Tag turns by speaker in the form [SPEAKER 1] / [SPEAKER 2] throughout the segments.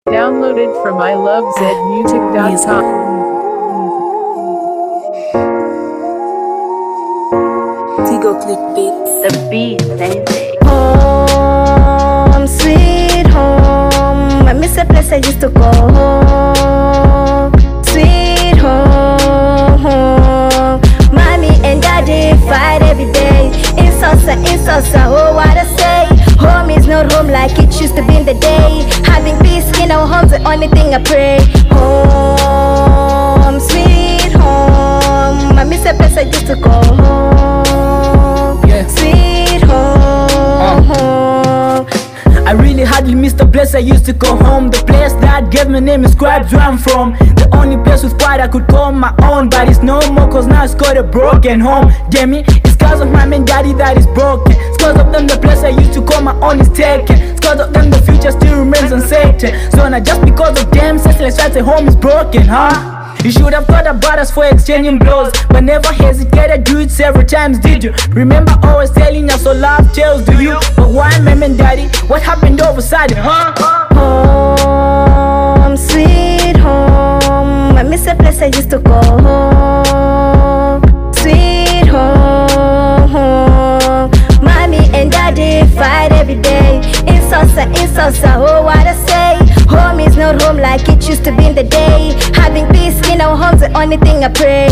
[SPEAKER 1] Downloaded from ilovezmusic.com.
[SPEAKER 2] Tigo Click Beats.
[SPEAKER 3] The beat, sensei.
[SPEAKER 4] Home, sweet home. I miss a place I used to go home. Sweet home, home. Mommy and daddy fight every day. Insulsa, oh what I say. Home is not home like it used to be in the day. Having peace in our homes, the only thing I pray. Home, sweet home. I miss a place I used to go home. Sweet home.
[SPEAKER 5] I really hardly miss the place I used to go home. The place that gave my name inscribed where I'm from. The only place with pride I could call my own. But it's no more cause now it's called a broken home. Damn it, it's cause of my main daddy that is broken. It's cause of them the place I used to call my own is taken. It's cause of them the future still remains uncertain. So not just because of them, let's try to say home is broken, huh? You should have thought about us for exchanging blows, but never hesitated, do it several times, did you? Remember always telling us all love tales, do you? But why mom and daddy? What happened all of a sudden, huh?
[SPEAKER 4] Home, sweet home. I miss a place I used to go home. Sweet home, home. Mommy and daddy fight every day. Insulsa, oh what I say. Home is not home like it used to be in the day. Having peace in our homes, the only thing I pray.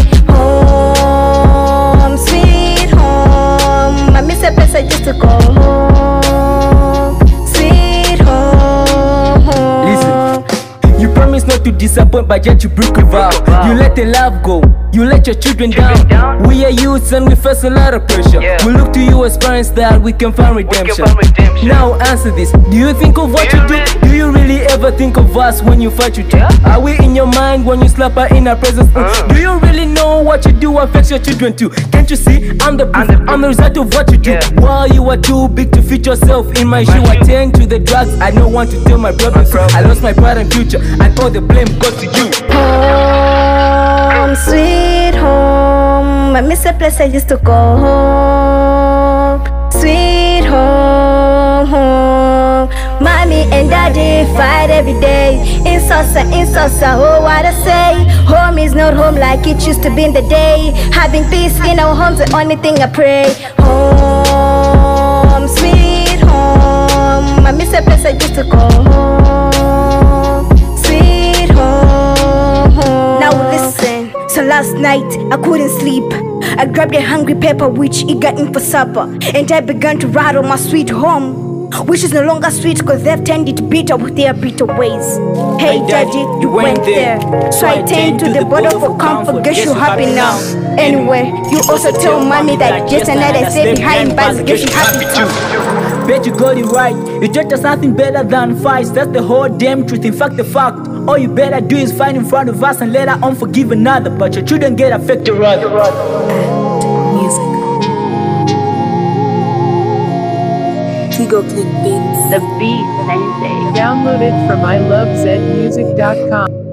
[SPEAKER 4] Home, sweet home. I miss a place I used to go home. Sweet home.
[SPEAKER 5] Listen, you promise not to disappoint, but yet you broke a vow. You let the love go, you let your children down. We are youths and we face a lot of pressure. We look to you as parents that we can find redemption. Now answer this, do you think of what you do? Do you really ever think of us when you fight your child? Are we in your mind when you slap her in our presence? Do you really know what you do affects your children too? Can't you see, I'm the proof, I'm the result of what you do. While you are too big to fit yourself in my shoe, I turn to the drugs, I don't want to tell my brothers. I lost my pride and future, and all the blame goes to you.
[SPEAKER 4] Home, sweet home. I miss a place I used to go home. Sweet home, home. Mommy and daddy fight every day. Insulsa, oh what I say. Home is not home like it used to be in the day. Having peace in our homes, the only thing I pray. Home, sweet home. I miss a place I used to go home. Sweet home, home. Now listen. So last night I couldn't sleep. I grabbed a hungry pepper which it got in for supper, and I began to rattle my sweet home, which is no longer sweet cause they've turned it bitter with their bitter ways. Hey daddy, you went there. So I turned to the bottle for comfort. Guess you happy now. Anyway, you also tell mommy that just another stay behind bars. Guess you happy too.
[SPEAKER 5] Bet you got it right. You taught us nothing better than fights. That's the whole damn truth. In fact, the fact, all you better do is fight in front of us and later on forgive another. But your children get affected rather.
[SPEAKER 2] Music. Tigo Click Beats.
[SPEAKER 3] The beat, sensei.
[SPEAKER 1] Downloaded from ilovezmusic.com.